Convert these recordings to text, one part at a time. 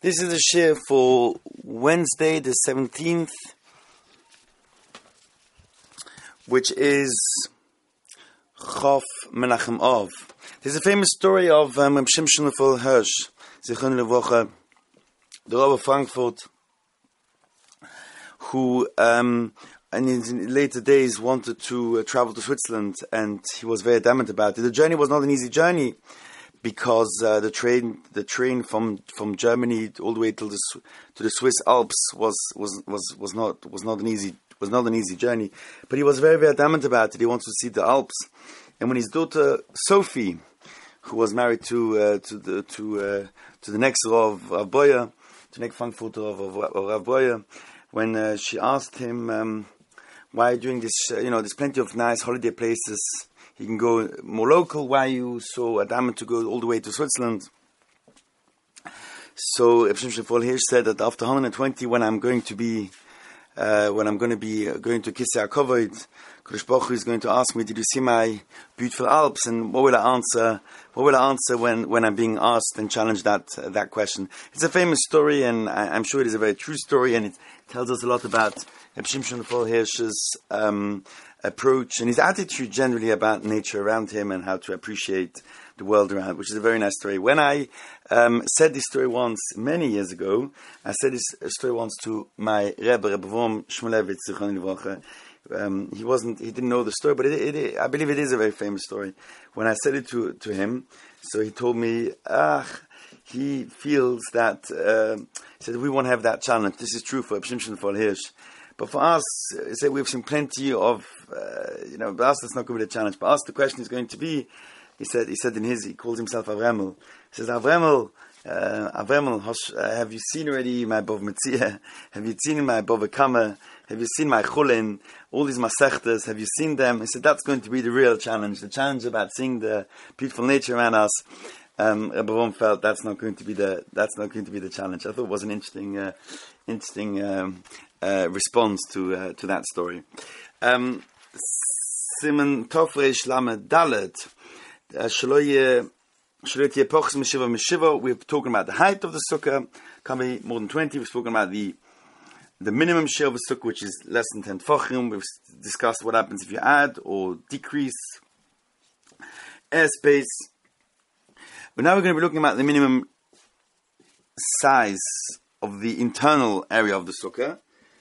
This is the shir for Wednesday, the 17th, which is Chof Menachem Av. There's a famous story of Shimshon Raphael Hirsch, Zichron Levocha, the Rav of Frankfurt, who in his later days wanted to travel to Switzerland, and he was very adamant about it. The journey was not an easy journey, because the train from Germany all the way to the Swiss Alps was not an easy journey. But he was very, very adamant about it. He wanted to see the Alps, and when his daughter Sophie, who was married to the next Rav Boyer, to the next Frankfurter of Rav Boyer, when she asked him, why are you doing this? There's plenty of nice holiday places. You can go more local. Why are you so adamant to go all the way to Switzerland? So Shimshon Raphael Hirsch said that after 120, when I'm going to be going to Kisei HaKavod, Kodesh Baruch Hu is going to ask me, "Did you see my beautiful Alps?" And what will I answer? What will I answer when I'm being asked and challenged that question? It's a famous story, and I'm sure it is a very true story, and it tells us a lot about Shimshon Raphael Hirsch's approach and his attitude generally about nature around him and how to appreciate the world around, which is a very nice story. When I said this story once, many years ago, I said this story once to my Rebbe Vom Shmulevitz, Zichron Levocha. He didn't know the story, but I believe it is a very famous story. When I said it to him, so he told me, he feels that, he said, we won't have that challenge. This is true for Shimshon Raphael Hirsch. But for us, he said, we've seen plenty of, but us that's not going to be a challenge. But us, the question is going to be, he calls himself Avremel. He says, Avremel, have you seen already my Bov Metzia? Have you seen my Bov Kama? Have you seen my Chulin? All these Masechtas, have you seen them? He said, that's going to be the real challenge. The challenge about seeing the beautiful nature around us. Rebbe Vom felt that's not going to be the challenge. I thought it was an interesting response to that story. Siman Tofresh Lamed Dalet. We're talking about the height of the sukkah. Can be more than 20. We've spoken about the minimum share of a sukkah, which is less than 10 tefachim. We've discussed what happens if you add or decrease airspace. But now we're going to be looking at the minimum size of the internal area of the sukkah.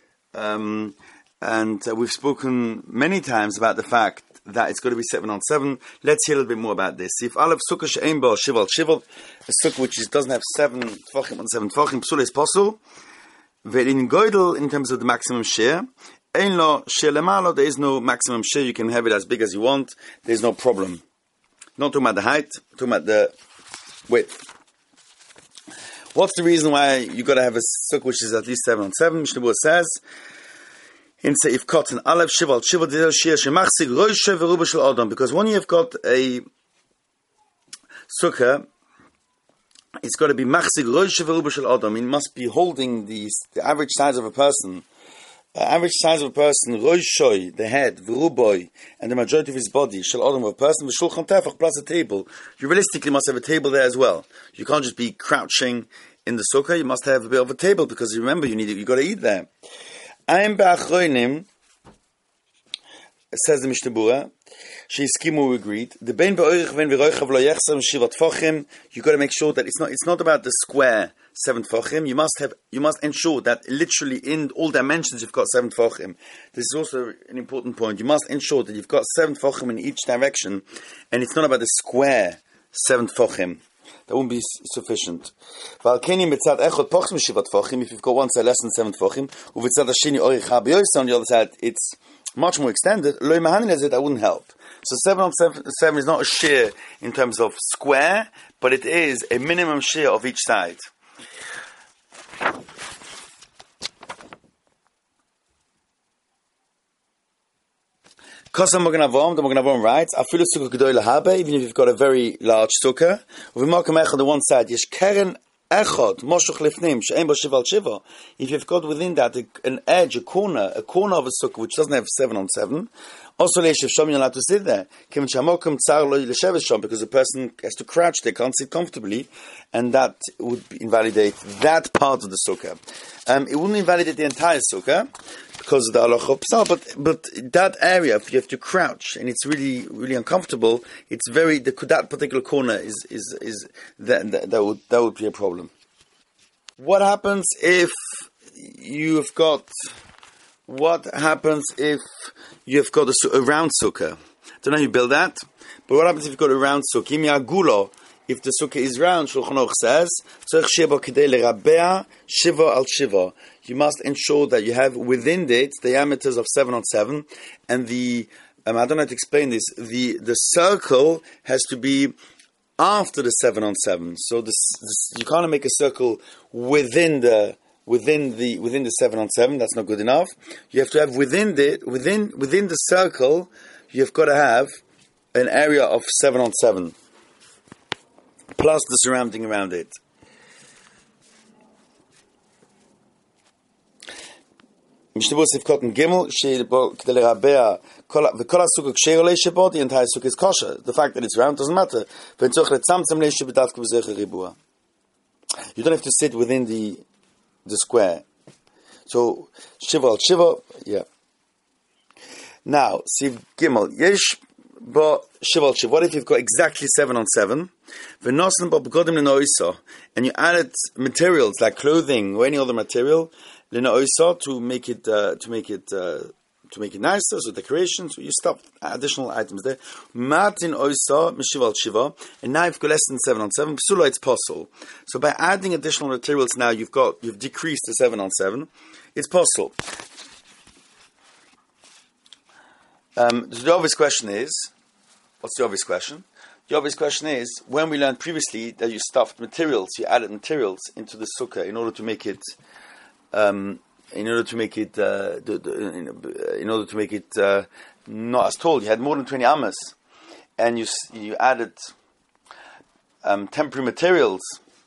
And we've spoken many times about the fact that it's got to be 7 on 7. Let's hear a little bit more about this. If Aleph Sukkah she'ein bo shival shival, a sukkah which doesn't have 7 tefachim on 7 tefachim, psul is possible. Ve'in goydel, in terms of the maximum share, ein lo share lemalo, there is no maximum share. You can have it as big as you want. There's no problem. Not talking about the height, talking about the width. What's the reason why you got to have a sukkah which is at least 7 on 7? Mishnah Berurah says in Seif Cotton Aleph Shival Shival Dil Shir Shemachzig Rosh Veruba Shel Adam, because when you've got a sukkah, it's got to be Machzig Rosh Veruba Shel Adam. It must be holding the average size of a person. Average size of a person, Roshoi, the head, Veruboy, and the majority of his body, Shel Adam of a person, V'Shulchan Tefach plus a table. You realistically must have a table there as well. You can't just be crouching in the sukkah. You must have a bit of a table, because remember, you got to eat there. Ayim Ba'achroinim, says the Mishnah Berurah, She'iskimu agreed. The bein ba'orich ven v'roichav lo yechsam shivat tefachim. You got to make sure that it's not about the square 7 tefachim. You must ensure that literally in all dimensions you've got 7 tefachim. This is also an important point. You must ensure that you've got 7 tefachim in each direction, and it's not about the square 7 tefachim. That won't be sufficient. If you've got one side less than 7 tefachim, on the other side it's much more extended, that wouldn't help. So 7 on 7 is not a share in terms of square, but it is a minimum share of each side. The Magen Avraham writes, even if you've got a very large sukkah, on the one side, echad moshuch lifnim she'en bo shiva al shiva. If you've got within that an edge, a corner of a sukkah which doesn't have 7 on 7, also leishiv shom you're allowed to sit there. Kim shamokum tsar lo yileshev shom, because the person has to crouch, they can't sit comfortably, and that would invalidate that part of the sukkah. It wouldn't invalidate the entire sukkah because of the halacha psal, but that area, if you have to crouch and it's really really uncomfortable, it's that particular corner is that would be a problem. What happens if you've got a round sukkah? Don't know how you build that, but what happens if you've got a round sukkah? If the sukkah is round, Shulchan Aruch says, you must ensure that you have within it diameters of 7 on 7, and I don't know how to explain this. The circle has to be after the 7 on 7. So you can't make a circle within the 7 on 7. That's not good enough. You have to have within the circle. You've got to have an area of 7 on 7. Plus the surrounding around it. The entire sukkah is kosher. The fact that it's round doesn't matter. You don't have to sit within the square. So shiva al shiva, yeah. Now, Siv Gimel, yesh bo shiva al shiva. What if you've got exactly 7 on 7? And you added materials like clothing or any other material to make it nicer, so decorations. So you stop additional items there. Martin oisa mishival shiva, and now you've got less than 7 on 7. Psula, it's possible. So by adding additional materials, now you've decreased the 7 on 7. It's possible. The obvious question is, what's the obvious question? The obvious question is, when we learned previously that you stuffed materials, you added materials into the sukkah in order to make it, not as tall. You had more than 20 amas, and you added temporary materials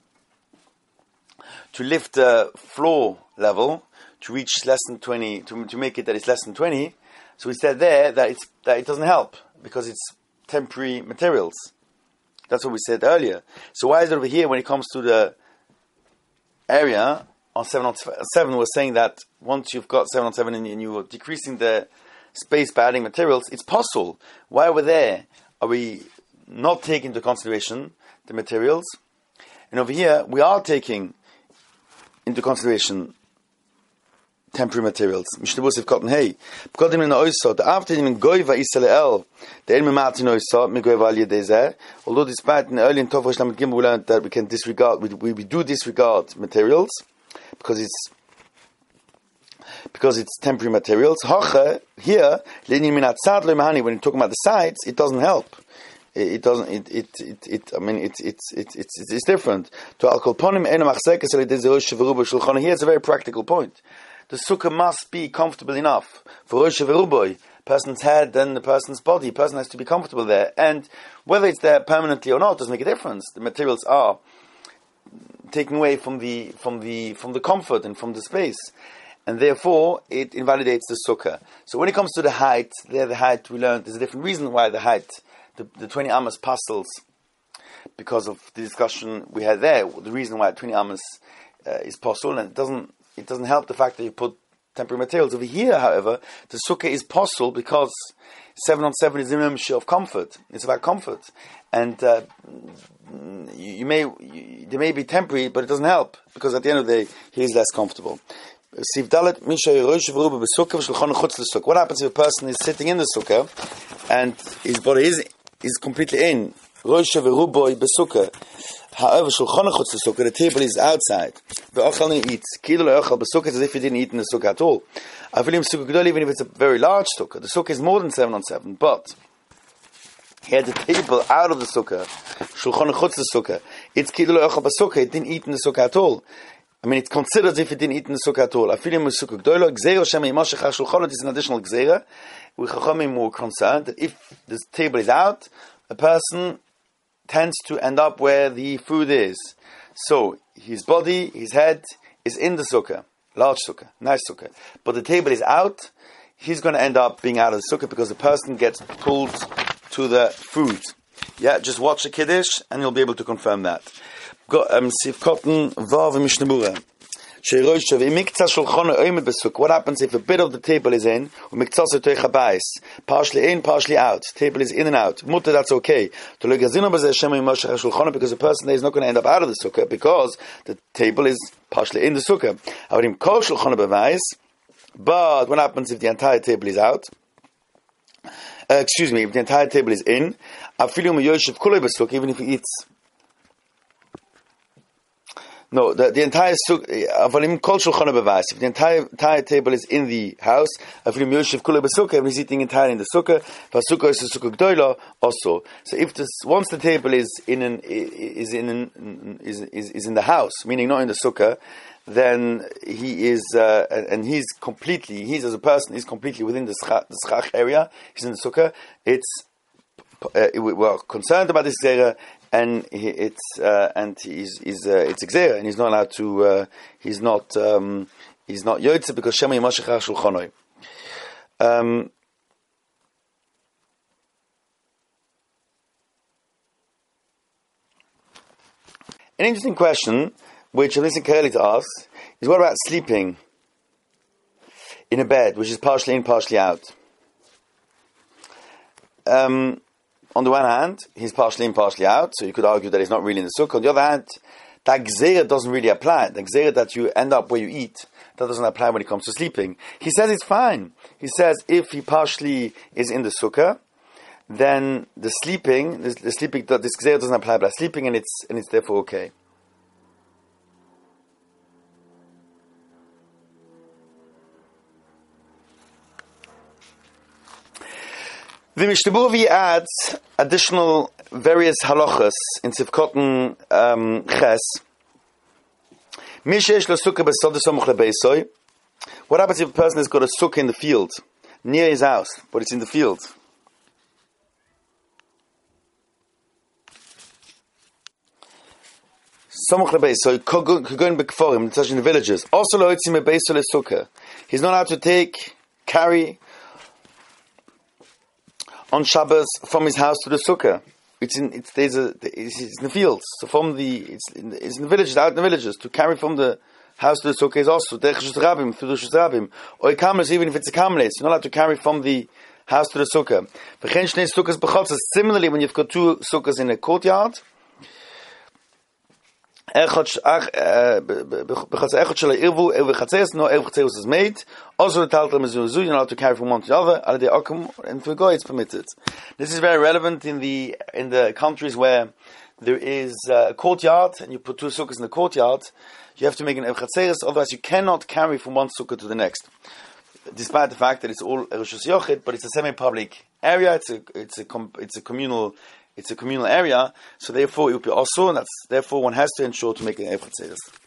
to lift the floor level to reach less than 20, to make it that it's less than 20. So we said there that it doesn't help because it's temporary materials. That's what we said earlier. So why is it over here when it comes to the area on 7 on 7, we're saying that once you've got 7 on 7 and you're decreasing the space by adding materials, it's possible. Why over there are we not taking into consideration the materials? And over here we are taking into consideration temporary materials. Mishnebus cotton hay. Because in the oisa, the after in goiva Israel, the elme martin oisa, me goiva al yedezeh. Although despite in the early in Tov Shlam Gimel we learned that we can disregard, we do disregard materials because it's temporary materials. Hoche here, when you're talking about the sides, it doesn't help. It doesn't. I mean, it's different. To al kolponim eno machzekes al yedezeh sheverubo shulchan. Here it's a very practical point. The sukkah must be comfortable enough for Rosh Veruboy, person's head and the person's body. The person has to be comfortable there, and whether it's there permanently or not doesn't make a difference. The materials are taken away from the comfort and from the space, and therefore it invalidates the sukkah. So when it comes to the height, the height we learned there's a different reason why the height, the 20 amas pastels, because of the discussion we had there. The reason why 20 amas is possible, and it doesn't help the fact that you put temporary materials. Over here, however, the sukkah is possible because 7 on 7 is an image of comfort. It's about comfort. And there may be temporary, but it doesn't help because at the end of the day, he is less comfortable. What happens if a person is sitting in the sukkah and his body is completely in? However, the table is outside. It's as if you didn't eat in the sukkah at all. Even if it's a very large sukkah, the sukkah is more than 7 on 7, but he had the table out of the sukkah. It's it didn't eat in the sukkah at all. I mean, it's considered as if it didn't eat in the sukkah at all. It's an additional gzeira. We were concerned that if the table is out, a person tends to end up where the food is. So his body, his head is in the sukkah, large sukkah, nice sukkah, but the table is out. He's going to end up being out of the sukkah because the person gets pulled to the food. Yeah, just watch the Kiddush and you'll be able to confirm that. Sif Cotton Vav Mishnah Berurah. What happens if a bit of the table is in, partially in, partially out? Table is in and out. Mutter, that's okay. Because the person there is not going to end up out of the sukkah because the table is partially in the sukkah. But what happens if the entire table is out? If the entire table is in, even if he eats. No, the entire sukkah, if the entire table is in the house, if he's eating entirely in the sukkah, also. So if once the table is in the house, meaning not in the sukkah, then he is, and he's as a person is completely within the schach area. He's in the sukkah. We're concerned about this zera. And it's exera, and he's not allowed to. He's not yotze because Shema Yimashech Shulchanoi. An interesting question, which I'm listening carefully to ask, is what about sleeping in a bed which is partially in, partially out? On the one hand, he's partially in, partially out, so you could argue that he's not really in the sukkah. On the other hand, that gzeira doesn't really apply. The gzeira that you end up where you eat, that doesn't apply when it comes to sleeping. He says it's fine. He says if he partially is in the sukkah, then this gzeira doesn't apply, but sleeping, and it's therefore okay. The Mishnah Berurah adds additional various halachas in Sivkotten Ches. What happens if a person has got a sukkah in the field, near his house, but it's in the field? Samuch lebeisoi, kogon bekforim, it's in the villages. Also lo yitzim bebeisoi lesukkah. He's not allowed to carry on Shabbos from his house to the sukkah. It's in the fields. So it's in the villages, out in the villages. To carry from the house to the sukkah is also through the Shus Rabim. Or a kamles, even if it's a kamles, you're not allowed to carry from the house to the sukkah. Similarly, when you've got two sukkahs in a courtyard, you're not allowed to carry from one to the other, and for God it's permitted. This is very relevant in the countries where there is a courtyard and you put two sukkahs in the courtyard. You have to make an Evchatzeres, otherwise you cannot carry from one sukkah to the next. Despite the fact that it's all Rishus Yochid, but it's a semi-public area, it's a communal area, so therefore it would be also, and therefore one has to ensure to make an Evchatzeres.